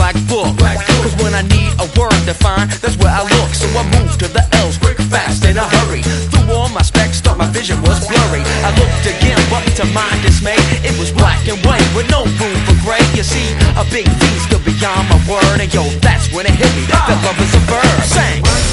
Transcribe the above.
black book. Cause when I need a word to find, that's where I look. So I move to the L's quick, fast, in a hurry. Through all my specs, thought my vision was blurry. I looked again, but to my dismay, it was black and white with no room for gray. You see, a big V stood beyond my word, and yo, that's when it hit me that love is a verb. Sang.